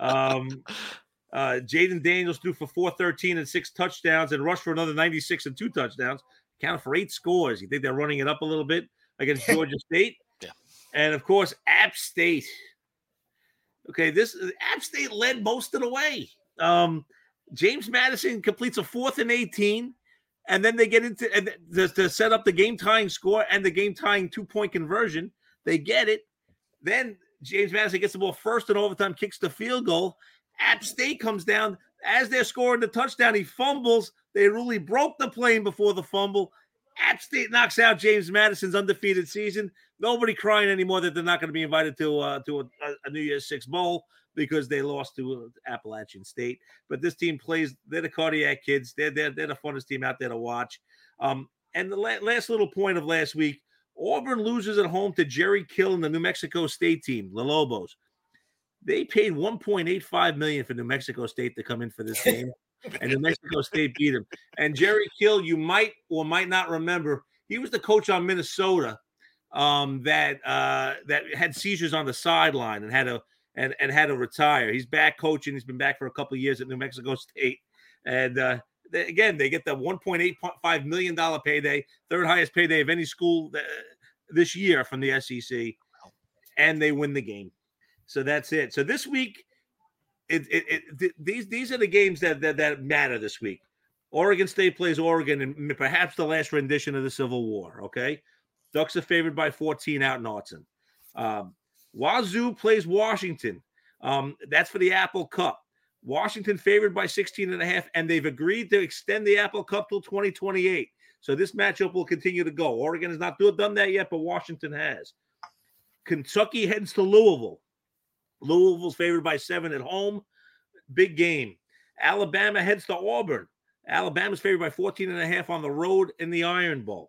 Jaden Daniels threw for 413 and 6 touchdowns and rushed for another 96 and 2 touchdowns. Counted for 8 scores. You think they're running it up a little bit against Georgia State? Yeah. And of course, App State. Okay, this App State led most of the way. James Madison completes a 4th and 18, and then they get into to set up the game-tying score and the game-tying 2-point conversion. They get it. Then James Madison gets the ball first in overtime, kicks the field goal. App State comes down. As they're scoring the touchdown, he fumbles. They really broke the plane before the fumble. App State knocks out James Madison's undefeated season. Nobody crying anymore that they're not going to be invited to a New Year's Six bowl because they lost to Appalachian State. But this team plays. They're the Cardiac Kids. They're the funnest team out there to watch. And the last little point of last week, Auburn loses at home to Jerry Kill and the New Mexico State team, the Lobos. They paid $1.85 million for New Mexico State to come in for this game, and New Mexico State beat them. And Jerry Kill, you might or might not remember, he was the coach on Minnesota that had seizures on the sideline and had to retire. He's back coaching. He's been back for a couple of years at New Mexico State. And again, they get the $1.85 million payday, third highest payday of any school this year from the SEC, and they win the game. So that's it. So this week, these are the games that matter this week. Oregon State plays Oregon in perhaps the last rendition of the Civil War. Okay, Ducks are favored by 14 out in Autzen. Wazoo plays Washington. That's for the Apple Cup. Washington favored by 16.5, and they've agreed to extend the Apple Cup till 2028. So this matchup will continue to go. Oregon has not done that yet, but Washington has. Kentucky heads to Louisville. Louisville's favored by 7 at home. Big game. Alabama heads to Auburn. Alabama's favored by 14.5 on the road in the Iron Bowl.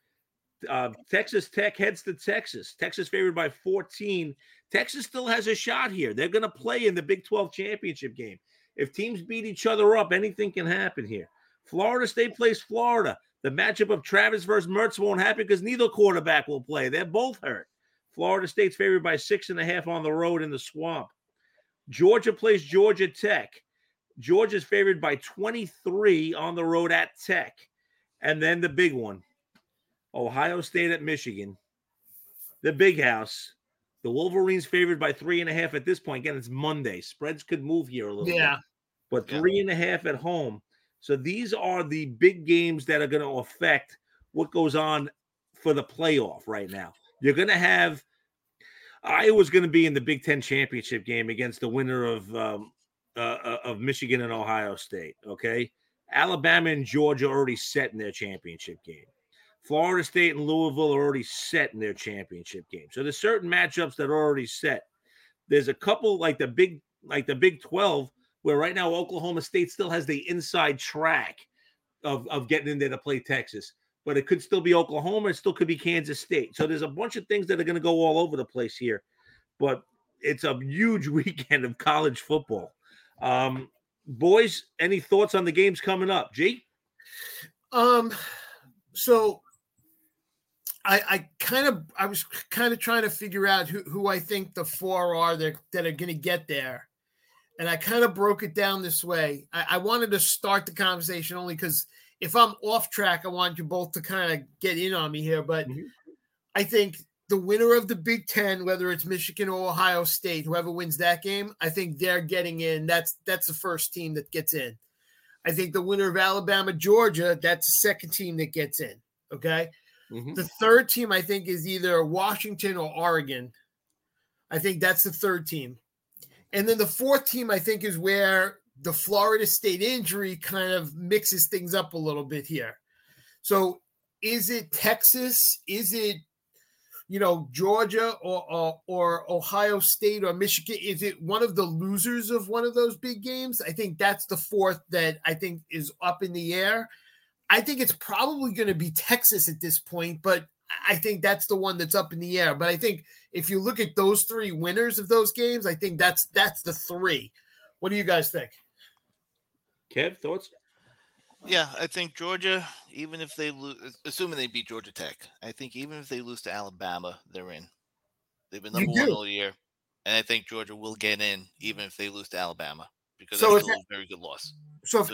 Texas Tech heads to Texas. Texas favored by 14. Texas still has a shot here. They're going to play in the Big 12 championship game. If teams beat each other up, anything can happen here. Florida State plays Florida. The matchup of Travis versus Mertz won't happen because neither quarterback will play. They're both hurt. Florida State's favored by 6.5 on the road in the Swamp. Georgia plays Georgia Tech. Georgia's favored by 23 on the road at Tech. And then the big one, Ohio State at Michigan. The big house. The Wolverines favored by 3.5 at this point. Again, it's Monday. Spreads could move here a little bit. But 3.5 at home. So these are the big games that are going to affect what goes on for the playoff right now. You're going to have Iowa's going to be in the Big Ten championship game against the winner of Michigan and Ohio State. Okay, Alabama and Georgia are already set in their championship game. Florida State and Louisville are already set in their championship game. So there's certain matchups that are already set. There's a couple like the Big 12 where right now Oklahoma State still has the inside track of getting in there to play Texas. But it could still be Oklahoma. It still could be Kansas State. So there's a bunch of things that are going to go all over the place here. But it's a huge weekend of college football. Boys, any thoughts on the games coming up? G? So I was kind of trying to figure out who I think the 4 are that are going to get there. And I kind of broke it down this way. I wanted to start the conversation only because if I'm off track, I want you both to kind of get in on me here. But I think the winner of the Big Ten, whether it's Michigan or Ohio State, whoever wins that game, I think they're getting in. That's the first team that gets in. I think the winner of Alabama, Georgia, that's the second team that gets in. Okay. The third team, I think, is either Washington or Oregon. I think that's the third team. And then the fourth team, I think, is where the Florida State injury kind of mixes things up a little bit here. So is it Texas? Is it, Georgia or Ohio State or Michigan? Is it one of the losers of one of those big games? I think that's the fourth that I think is up in the air. I think it's probably going to be Texas at this point, but I think that's the one that's up in the air. But I think if you look at those 3 winners of those games, I think that's the 3. What do you guys think? Kev, thoughts? Yeah, I think Georgia, even if they lose, assuming they beat Georgia Tech, I think even if they lose to Alabama, they're in. They've been number 1 all year. And I think Georgia will get in even if they lose to Alabama because that's still a very good loss. So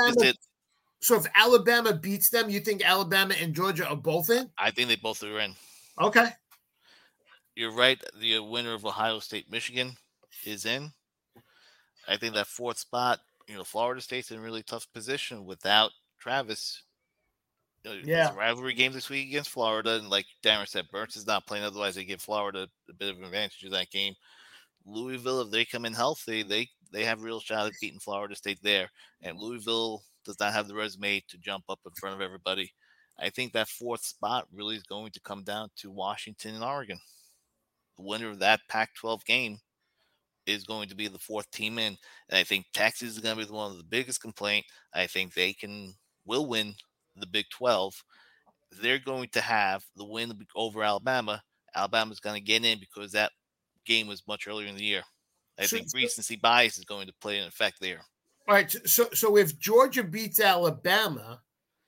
if Alabama beats them, you think Alabama and Georgia are both in? I think they both are in. Okay. You're right. The winner of Ohio State, Michigan is in. I think that 4th spot, Florida State's in a really tough position without Travis. It's a rivalry game this week against Florida. And like Darren said, Mertz is not playing. Otherwise, they give Florida a bit of an advantage in that game. Louisville, if they come in healthy, they have a real shot at beating Florida State there. And Louisville does not have the resume to jump up in front of everybody. I think that 4th spot really is going to come down to Washington and Oregon. The winner of that Pac-12 game is going to be the 4th team in. And I think Texas is going to be one of the biggest complaint. I think they will win the Big 12. They're going to have the win over Alabama. Alabama's going to get in because that game was much earlier in the year. I think recency bias is going to play an effect there. All right. So if Georgia beats Alabama,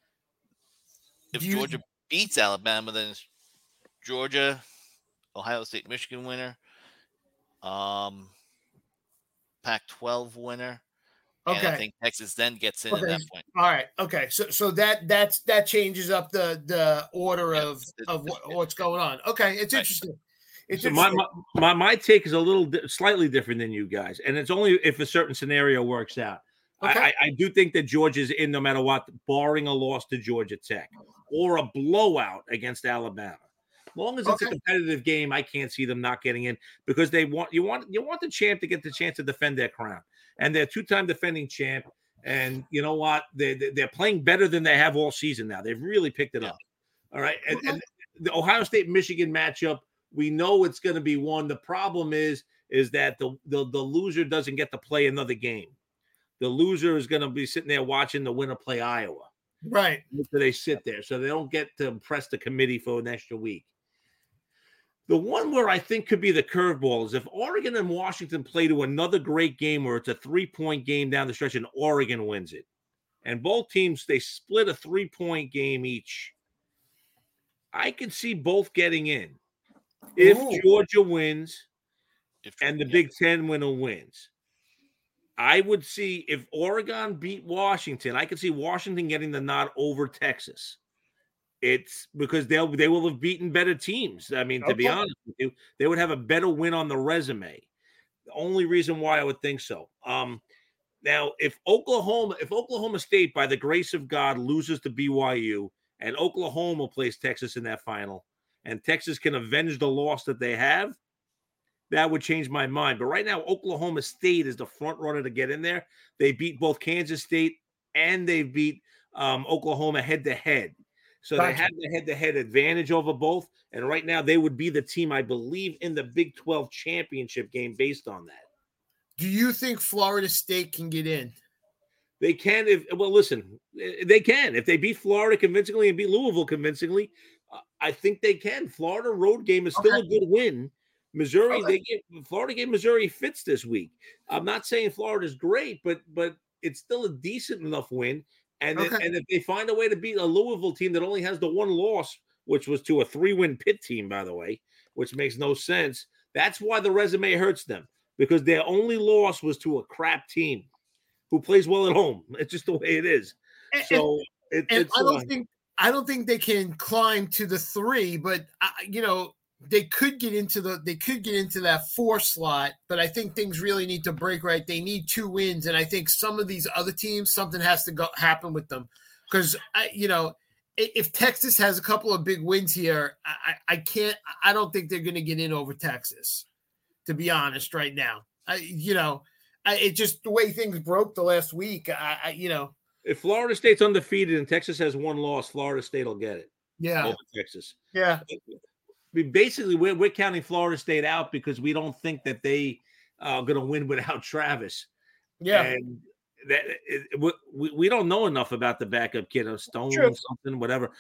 Georgia beats Alabama, then it's Georgia, Ohio State, Michigan winner, Pac-12 winner, And I Okay. think Texas then gets in at Okay. that point. All right. Okay. So that changes up the order Yeah. of what's going on. Okay. It's Right. interesting. It's So interesting. my take is a little slightly different than you guys, and it's only if a certain scenario works out. Okay. I do think that Georgia's in no matter what, barring a loss to Georgia Tech or a blowout against Alabama. As long as it's a Okay. competitive game, I can't see them not getting in because you want the champ to get the chance to defend their crown, and they're two-time defending champ. And you know what? They're playing better than they have all season now. They've really picked it up. All right, and the Ohio State-Michigan matchup, we know it's going to be one. The problem is that the loser doesn't get to play another game. The loser is going to be sitting there watching the winner play Iowa. Right. So they sit there, so they don't get to impress the committee for an extra week. The one where I think could be the curveball is if Oregon and Washington play to another great game where it's a 3-point game down the stretch and Oregon wins it. And both teams, they split a 3-point game each. I could see both getting in. If Georgia wins and the Big Ten winner wins. I would see if Oregon beat Washington, I could see Washington getting the nod over Texas. It's because they will have beaten better teams. I mean, to be honest with you, they would have a better win on the resume. The only reason why I would think so. Now, if Oklahoma State, by the grace of God, loses to BYU and Oklahoma plays Texas in that final, and Texas can avenge the loss that they have, that would change my mind. But right now, Oklahoma State is the front runner to get in there. They beat both Kansas State and they beat Oklahoma head-to-head. So they have the head-to-head advantage over both. And right now, they would be the team, I believe, in the Big 12 championship game based on that. Do you think Florida State can get in? They can. Listen, they can. If they beat Florida convincingly and beat Louisville convincingly, I think they can. Florida road game is still a good win. Missouri, Florida gave Missouri fits this week. I'm not saying Florida's great, but it's still a decent enough win. And if they find a way to beat a Louisville team that only has the one loss, which was to a 3-win Pitt team, by the way, which makes no sense, that's why the resume hurts them, because their only loss was to a crap team who plays well at home. It's just the way it is. I don't think they can climb to the 3, but they could get into that 4 slot, but I think things really need to break right. They need 2 wins, and I think some of these other teams, something has to happen with them, because if Texas has a couple of big wins here, I don't think they're going to get in over Texas, to be honest. Right now, it's just the way things broke the last week. If Florida State's undefeated and Texas has 1 loss, Florida State will get it. Yeah, over Texas. Yeah. Basically, we're counting Florida State out because we don't think that they are going to win without Travis. Yeah, and we don't know enough about the backup kid, or Stone, something, whatever,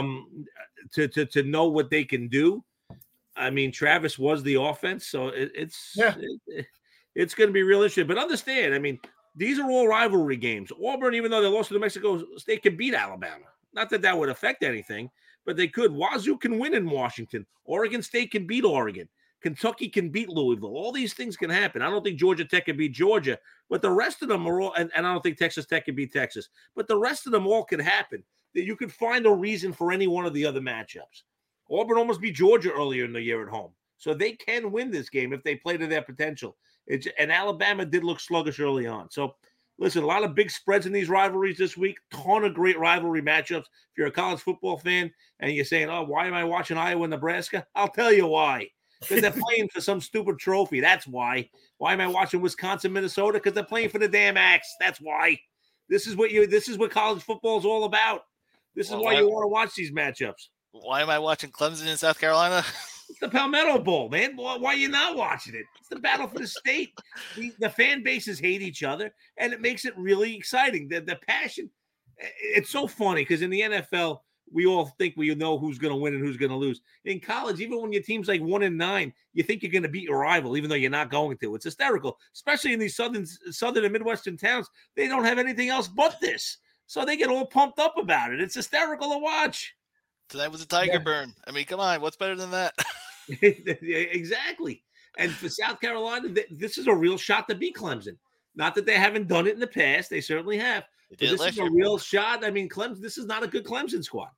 to know what they can do. I mean, Travis was the offense, so it's going to be real interesting. But understand, I mean, these are all rivalry games. Auburn, even though they lost to New Mexico State, can beat Alabama. Not that would affect anything, but they could. Wazoo can win in Washington. Oregon State can beat Oregon. Kentucky can beat Louisville. All these things can happen. I don't think Georgia Tech can beat Georgia, but the rest of them are all, and I don't think Texas Tech can beat Texas, but the rest of them all could happen. You could find a reason for any one of the other matchups. Auburn almost beat Georgia earlier in the year at home, so they can win this game if they play to their potential. And Alabama did look sluggish early on. So, listen, a lot of big spreads in these rivalries this week. Ton of great rivalry matchups. If you're a college football fan and you're saying, oh, why am I watching Iowa and Nebraska? I'll tell you why. Because they're playing for some stupid trophy. That's why. Why am I watching Wisconsin, Minnesota? Because they're playing for the damn Axe. That's why. This is what college football is all about. This is why you want to watch these matchups. Why am I watching Clemson in South Carolina? It's the Palmetto Bowl, man. Why are you not watching it? It's the battle for the state. The fan bases hate each other, and it makes it really exciting. The passion. It's so funny because in the NFL, we all think we know who's going to win and who's going to lose. In college, even when your team's like 1-9, you think you're going to beat your rival, even though you're not going to. It's hysterical, especially in these southern and Midwestern towns. They don't have anything else but this, so they get all pumped up about it. It's hysterical to watch. Tonight was a Tiger burn. I mean, come on, what's better than that? Exactly. And for South Carolina, this is a real shot to beat Clemson. Not that they haven't done it in the past. They certainly have. They But did it this last is a year. real shot. I mean, this is not a good Clemson squad.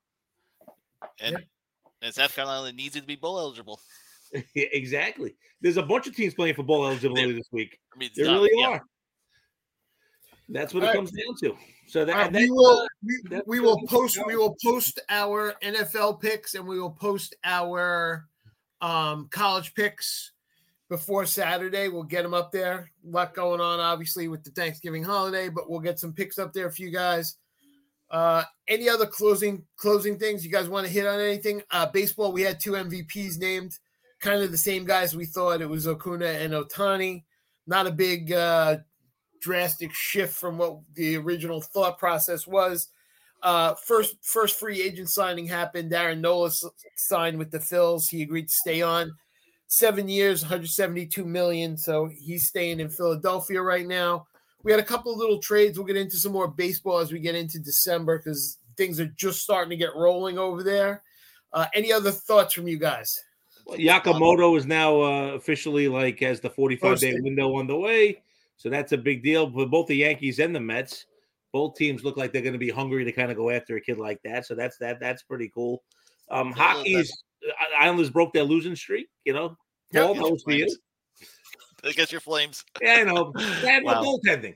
And South Carolina needs it to be bowl eligible. Exactly. There's a bunch of teams playing for bowl eligibility this week. I mean, There really are. That's what it comes down to. So that we will post our NFL picks and we will post our college picks before Saturday. We'll get them up there. A lot going on, obviously, with the Thanksgiving holiday, but we'll get some picks up there for you guys. Any other closing things you guys want to hit on? Anything? Baseball, we had 2 MVPs named, kind of the same guys we thought. It was Acuna and Ohtani. Not a big drastic shift from what the original thought process was. First free agent signing happened. Darren Nola signed with the Phils. He agreed to stay on 7 years, $172 million. So he's staying in Philadelphia right now. We had a couple of little trades. We'll get into some more baseball as we get into December because things are just starting to get rolling over there. Any other thoughts from you guys? Well, Yamamoto is now officially has the 45-day window on the way. So that's a big deal for both the Yankees and the Mets. Both teams look like they're going to be hungry to kind of go after a kid like that. So that's pretty cool. Islanders broke their losing streak, Paul, that was for you. Against your Flames. Yeah, I know. They have no goaltending.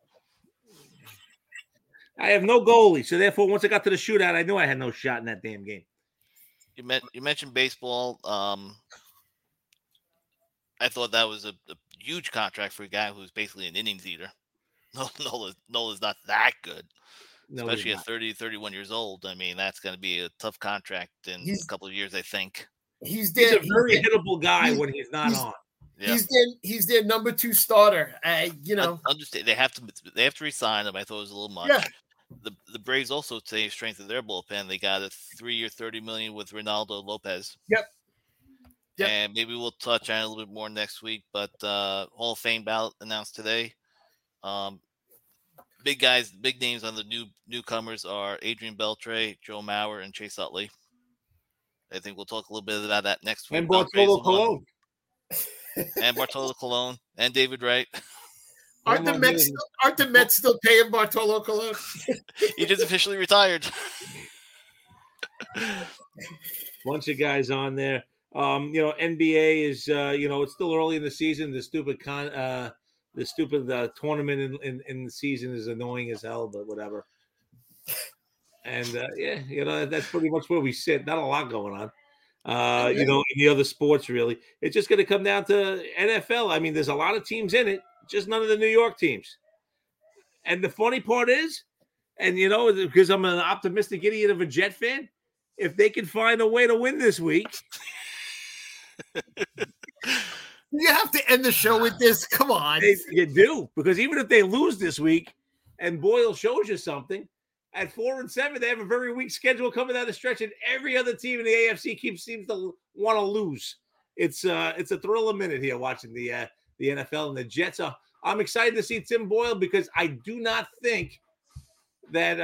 I have no goalie. So therefore, once I got to the shootout, I knew I had no shot in that damn game. You mentioned baseball. I thought that was a huge contract for a guy who's basically an innings eater. Nola's not that good, especially at 30, 31 years old. I mean, that's going to be a tough contract in a couple of years, I think. He's a very hittable guy when he's not on. Yeah. He's their number 2 starter. Understand they have to resign him. I thought it was a little much. Yeah. The Braves also today strengthened their bullpen. They got a 3-year, $30 million with Ronaldo Lopez. Yep. And maybe we'll touch on it a little bit more next week. But Hall of Fame ballot announced today. Big names on the newcomers are Adrian Beltre, Joe Mauer, and Chase Utley. I think we'll talk a little bit about that next week. And Bartolo Colon. And Bartolo Colon and David Wright. Aren't the Mets still paying Bartolo Colon? He just officially retired. Bunch of guys on there. NBA is it's still early in the season. The stupid tournament in the season is annoying as hell, but whatever. And that's pretty much where we sit. Not a lot going on. In the other sports, really. It's just going to come down to NFL. I mean, there's a lot of teams in it, just none of the New York teams. And the funny part is, because I'm an optimistic idiot of a Jet fan, if they can find a way to win this week. You have to end the show with this. Come on. You do, because even if they lose this week, and Boyle shows you something, at 4-7, they have a very weak schedule coming down the stretch, and every other team in the AFC seems to want to lose. It's a thrill a minute here watching the NFL and the Jets. I'm excited to see Tim Boyle because I do not think that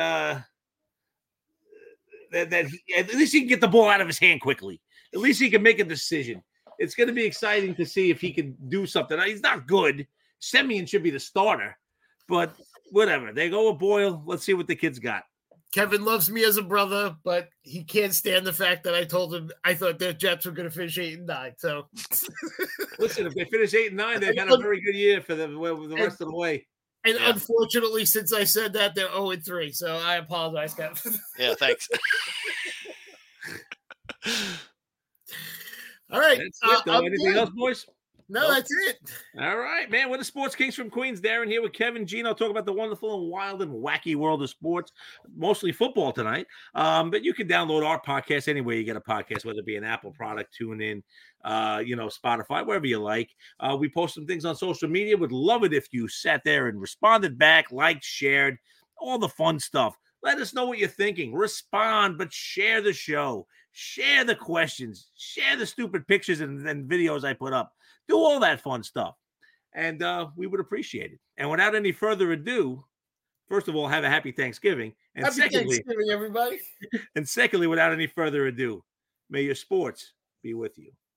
at least he can get the ball out of his hand quickly. At least he can make a decision. It's going to be exciting to see if he can do something. He's not good. Semien should be the starter, but whatever. They go with Boyle. Let's see what the kid's got. Kevin loves me as a brother, but he can't stand the fact that I told him I thought the Jets were going to finish 8-9. So, listen, if they finish 8-9, they've had a very good year for the rest of the way. And unfortunately, since I said that, they're 0-3. So I apologize, Kevin. Yeah, thanks. All right. Anything else, boys? No, that's it. All right, man. We're the Sports Kings from Queens. Darren here with Kevin Gino, talking about the wonderful and wild and wacky world of sports, mostly football tonight. But you can download our podcast anywhere you get a podcast, whether it be an Apple product, TuneIn, Spotify, wherever you like. We post some things on social media. Would love it if you sat there and responded back, liked, shared, all the fun stuff. Let us know what you're thinking. Respond, but share the show. Share the questions. Share the stupid pictures and videos I put up. Do all that fun stuff. And we would appreciate it. And without any further ado, first of all, have a happy Thanksgiving. And happy Thanksgiving, everybody. And secondly, without any further ado, may your sports be with you.